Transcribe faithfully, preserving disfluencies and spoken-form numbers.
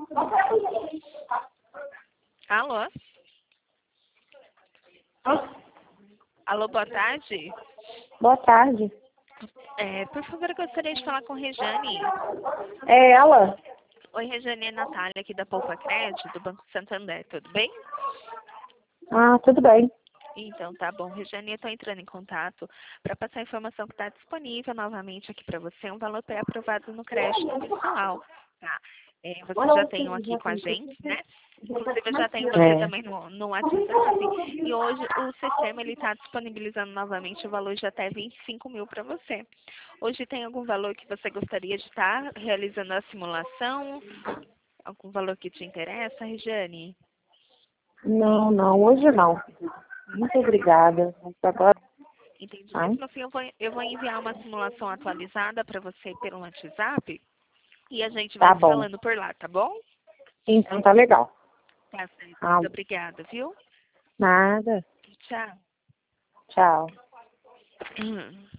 Alô? Alô, boa tarde. Boa tarde. É, por favor, eu gostaria de falar com Rejane. É ela? Oi, Rejane, é Natália aqui da Poupa Crédito, do Banco Santander, tudo bem? Ah, tudo bem. Então, tá bom. Rejane, eu estou entrando em contato para passar a informação que está disponível novamente aqui para você, um valor pré-aprovado no crédito pessoal, tá? É, você já tem um aqui com a gente, né? Inclusive, eu já tenho você É. também no, no WhatsApp. E hoje o sistema está disponibilizando novamente o valor de até vinte e cinco mil para você. Hoje tem algum valor que você gostaria de estar realizando a simulação? Algum valor que te interessa, Rejane? Não, não, hoje não. Muito obrigada. Agora, Entendi. ai, Mesmo assim, eu vou, eu vou enviar uma simulação atualizada para você pelo WhatsApp e a gente vai tá se bom. falando por lá, tá bom? Então tá legal. Tá certo. Ah, Muito obrigada, viu? nada. Tchau. Tchau. Hum.